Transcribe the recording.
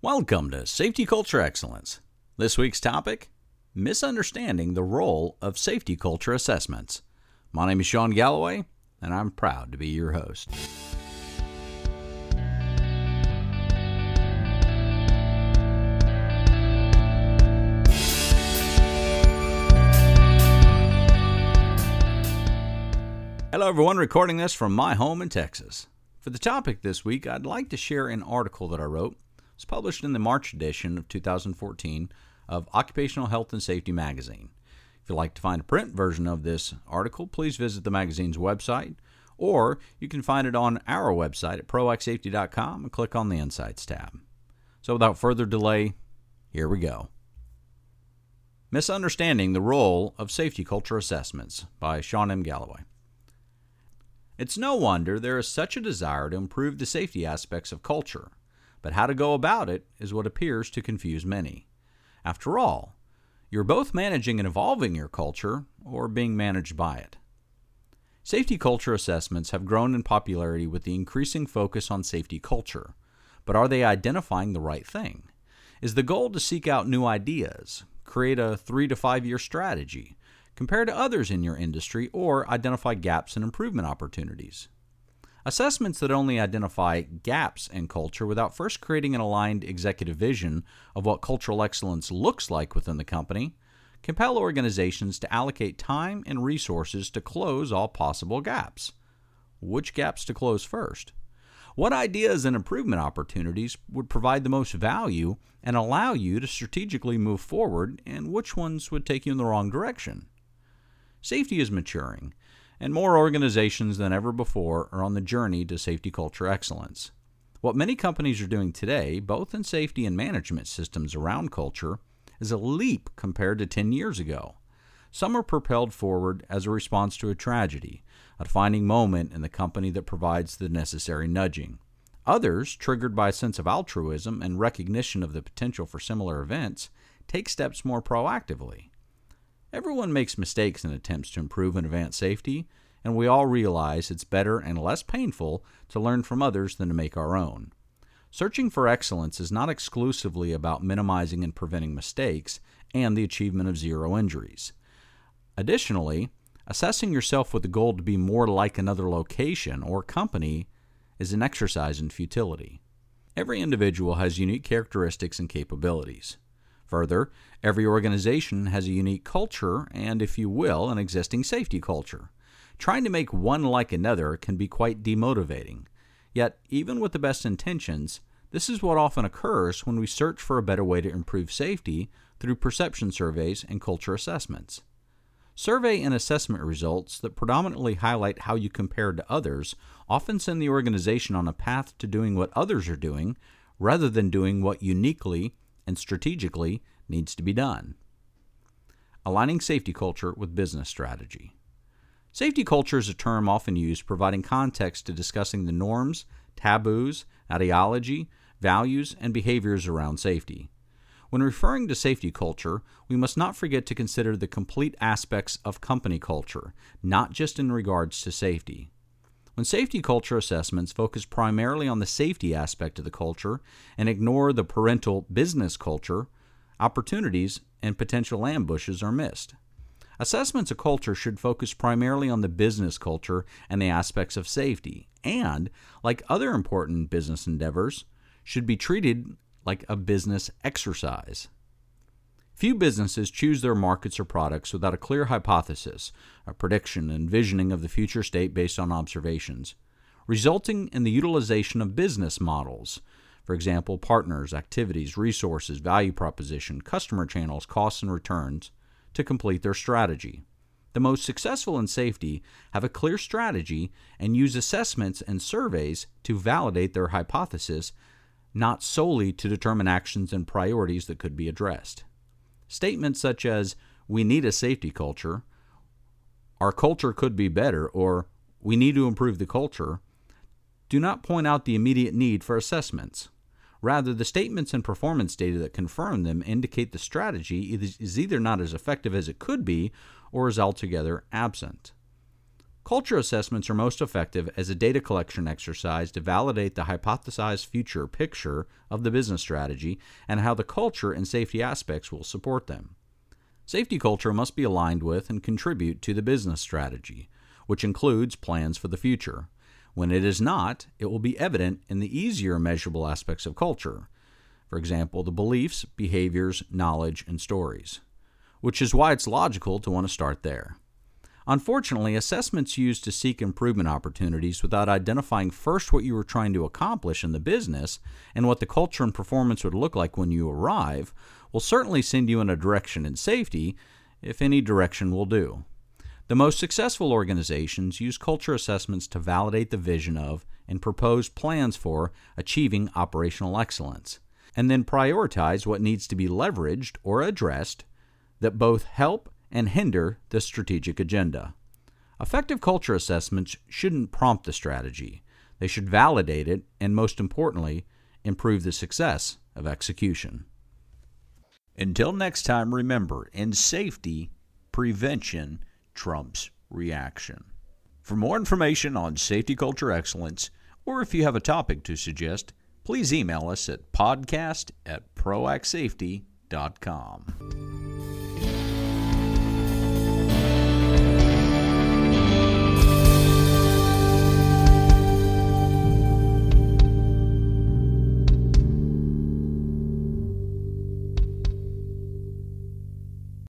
Welcome to Safety Culture Excellence. This week's topic, misunderstanding the role of safety culture assessments. My name is Sean Galloway, and I'm proud to be your host. Hello everyone, recording this from my home in Texas. For the topic this week, I'd like to share an article that I wrote. It's published in the March edition of 2014 of Occupational Health and Safety magazine. If you'd like to find a print version of this article, please visit the magazine's website, or you can find it on our website at proactsafety.com and click on the Insights tab. So without further delay, here we go. Misunderstanding the Role of Safety Culture Assessments by Sean M. Galloway. It's no wonder there is such a desire to improve the safety aspects of culture. But how to go about it is what appears to confuse many. After all, you're both managing and evolving your culture or being managed by it. Safety culture assessments have grown in popularity with the increasing focus on safety culture. But are they identifying the right thing? Is the goal to seek out new ideas, create a 3 to 5 year strategy, compare to others in your industry, or identify gaps and improvement opportunities? Assessments that only identify gaps in culture without first creating an aligned executive vision of what cultural excellence looks like within the company compel organizations to allocate time and resources to close all possible gaps. Which gaps to close first? What ideas and improvement opportunities would provide the most value and allow you to strategically move forward, and which ones would take you in the wrong direction? Safety is maturing, and more organizations than ever before are on the journey to safety culture excellence. What many companies are doing today, both in safety and management systems around culture, is a leap compared to 10 years ago. Some are propelled forward as a response to a tragedy, a defining moment in the company that provides the necessary nudging. Others, triggered by a sense of altruism and recognition of the potential for similar events, take steps more proactively. Everyone makes mistakes in attempts to improve and advance safety, and we all realize it's better and less painful to learn from others than to make our own. Searching for excellence is not exclusively about minimizing and preventing mistakes and the achievement of zero injuries. Additionally, assessing yourself with the goal to be more like another location or company is an exercise in futility. Every individual has unique characteristics and capabilities. Further, every organization has a unique culture and, if you will, an existing safety culture. Trying to make one like another can be quite demotivating. Yet, even with the best intentions, this is what often occurs when we search for a better way to improve safety through perception surveys and culture assessments. Survey and assessment results that predominantly highlight how you compare to others often send the organization on a path to doing what others are doing rather than doing what uniquely and strategically needs to be done. Aligning safety culture with business strategy. Safety culture is a term often used providing context to discussing the norms, taboos, ideology, values, and behaviors around safety. When referring to safety culture, we must not forget to consider the complete aspects of company culture, not just in regards to safety. When safety culture assessments focus primarily on the safety aspect of the culture and ignore the parental business culture, opportunities and potential ambushes are missed. Assessments of culture should focus primarily on the business culture and the aspects of safety, and, like other important business endeavors, should be treated like a business exercise. Few businesses choose their markets or products without a clear hypothesis, a prediction, and envisioning of the future state based on observations, resulting in the utilization of business models. For example, partners, activities, resources, value proposition, customer channels, costs, and returns to complete their strategy. The most successful in safety have a clear strategy and use assessments and surveys to validate their hypothesis, not solely to determine actions and priorities that could be addressed. Statements such as, "We need a safety culture," "Our culture could be better," or "We need to improve the culture," do not point out the immediate need for assessments. Rather, the statements and performance data that confirm them indicate the strategy is either not as effective as it could be or is altogether absent. Culture assessments are most effective as a data collection exercise to validate the hypothesized future picture of the business strategy and how the culture and safety aspects will support them. Safety culture must be aligned with and contribute to the business strategy, which includes plans for the future. When it is not, it will be evident in the easier measurable aspects of culture. For example, the beliefs, behaviors, knowledge, and stories, which is why it's logical to want to start there. Unfortunately, assessments used to seek improvement opportunities without identifying first what you were trying to accomplish in the business and what the culture and performance would look like when you arrive will certainly send you in a direction in safety, if any direction will do. The most successful organizations use culture assessments to validate the vision of and propose plans for achieving operational excellence, and then prioritize what needs to be leveraged or addressed that both help and hinder the strategic agenda. Effective culture assessments shouldn't prompt the strategy. They should validate it and, most importantly, improve the success of execution. Until next time, remember, in safety, prevention trumps reaction. For more information on safety culture excellence, or if you have a topic to suggest, please email us at podcast@proactsafety.com.